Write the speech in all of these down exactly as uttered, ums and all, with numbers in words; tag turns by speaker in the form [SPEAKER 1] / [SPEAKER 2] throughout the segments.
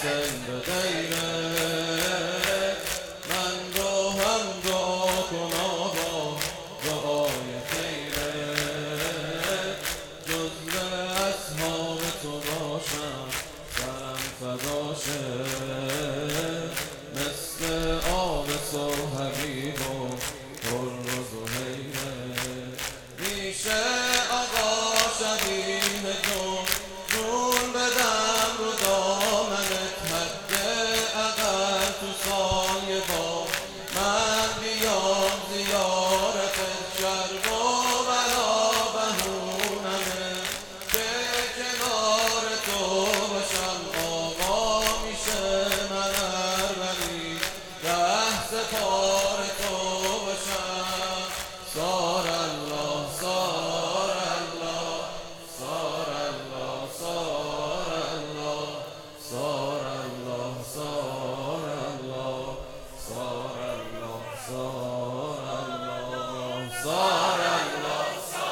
[SPEAKER 1] حسین به غیرت من رو هم دعا کن آقا دعای خیرت جزو اصحاب تو باشم سرم فدا شه مثل آب سو حبیب و پر و زهیره میشه آقا شبیه جون جون بدم رو دامنت حد اقل تو سایه با من بیام زیارتت شر و بلا بهونمه که کنار تو باشم آقا میشه من اربری ده سپار تو باشم سار الله سار الله سار الله سار الله سار الله سار الله سار الله سار الله سار الله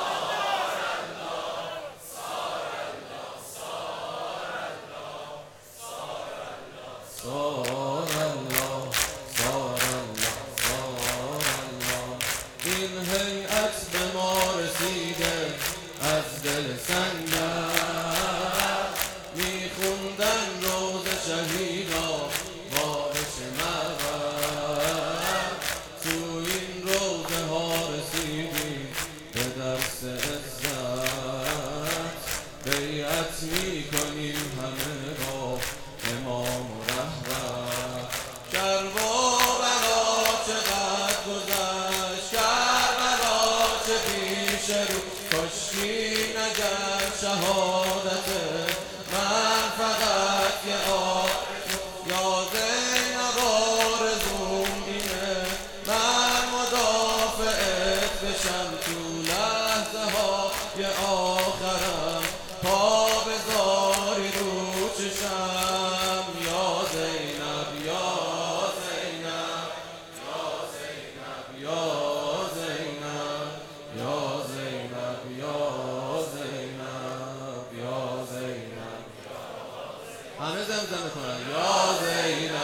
[SPEAKER 1] سار الله سار الله سار الله این هیئت به ما رسیده از دل سنگر میخوندن روز شهیدا بارش مغرب تو این روزه ها رسیدیم به درس عزت بیعت میکنیم همه با امام و رهبر کرب و بلا چقدر گذشت کربلا چه پیش رو کشتی نگر شهادت من فقط یه آرزو یا زینب آرزوم اینه من مدافعت بشم تو لحظه های آخرم پا بذاری رو چشم یا زینب یا زینب یا زینب یا زینب یا زینب یا زینب یا زینب همه زمزمه کنن یا زینب